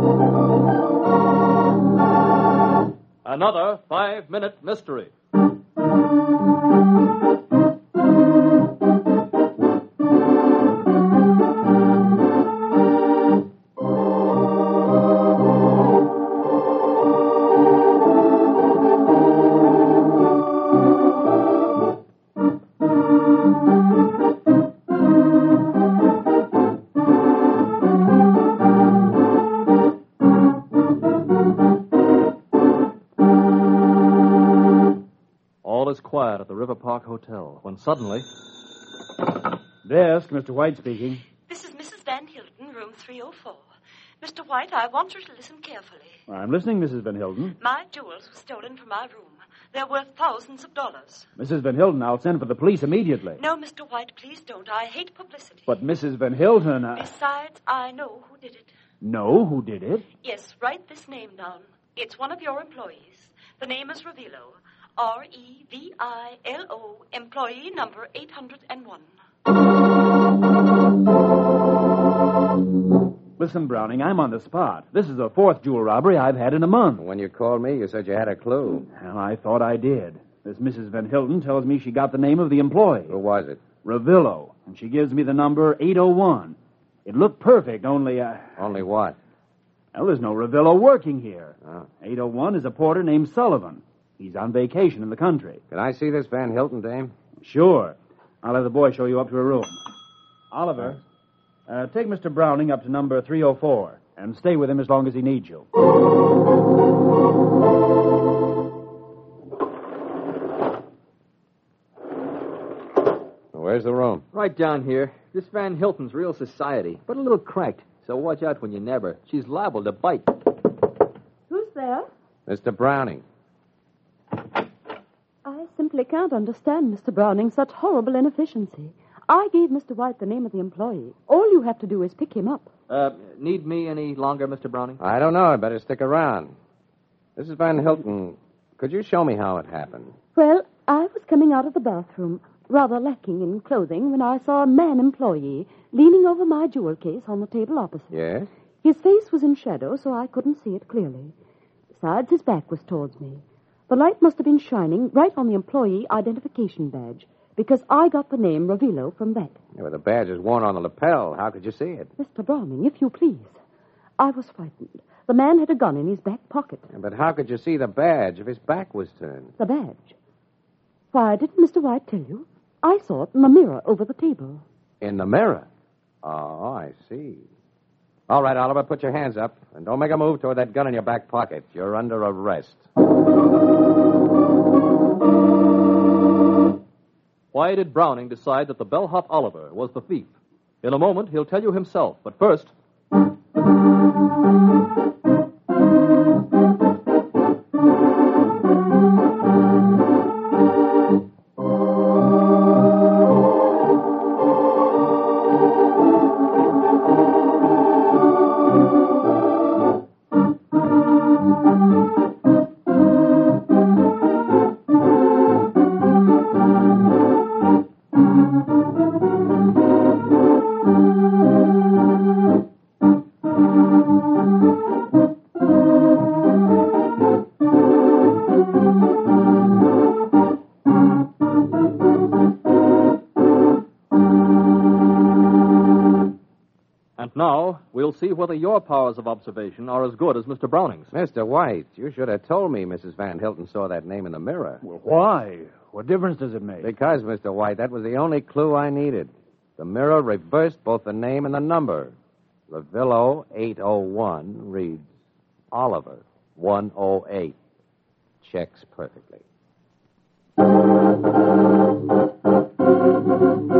Another 5-minute mystery. Quiet at the River Park Hotel when suddenly... Desk, Mr. White speaking. This is Mrs. Van Hilton, room 304. Mr. White, I want you to listen carefully. I'm listening, Mrs. Van Hilton. My jewels were stolen from my room. They're worth thousands of dollars. Mrs. Van Hilton, I'll send for the police immediately. No, Mr. White, please don't. I hate publicity. But Mrs. Van Hilton... Besides, I know who did it. Know who did it? Yes, write this name down. It's one of your employees. The name is Revilo. Revilo, employee number 801. Listen, Browning, I'm on the spot. This is the fourth jewel robbery I've had in a month. When you called me, you said you had a clue. And I thought I did. This Mrs. Van Hilton tells me she got the name of the employee. Who was it? Revilo. And she gives me the number 801. It looked perfect, only... Only what? Well, there's no Revilo working here. Oh. 801 is a porter named Sullivan. He's on vacation in the country. Can I see this Van Hilton dame? Sure. I'll have the boy show you up to her room. Oliver, take Mr. Browning up to number 304 and stay with him as long as he needs you. Where's the room? Right down here. This Van Hilton's real society, but a little cracked. So watch out when you nab her. She's liable to bite. Who's there? Mr. Browning. I simply can't understand, Mr. Browning, such horrible inefficiency. I gave Mr. White the name of the employee. All you have to do is pick him up. Need me any longer, Mr. Browning? I don't know. I'd better stick around. Mrs. Van Hilton, could you show me how it happened? Well, I was coming out of the bathroom, rather lacking in clothing, when I saw a man employee leaning over my jewel case on the table opposite. Yes? His face was in shadow, so I couldn't see it clearly. Besides, his back was towards me. The light must have been shining right on the employee identification badge, because I got the name Revilo from that. Yeah, but the badge is worn on the lapel. How could you see it? Mr. Browning, if you please. I was frightened. The man had a gun in his back pocket. Yeah, but how could you see the badge if his back was turned? The badge? Why, didn't Mr. White tell you? I saw it in the mirror over the table. In the mirror? Oh, I see. All right, Oliver, put your hands up. And don't make a move toward that gun in your back pocket. You're under arrest. Why did Browning decide that the bellhop Oliver was the thief? In a moment, he'll tell you himself. But first... Now, we'll see whether your powers of observation are as good as Mr. Browning's. Mr. White, you should have told me Mrs. Van Hilton saw that name in the mirror. Well, why? What difference does it make? Because, Mr. White, that was the only clue I needed. The mirror reversed both the name and the number. Revilo 801 reads Oliver 108. Checks perfectly.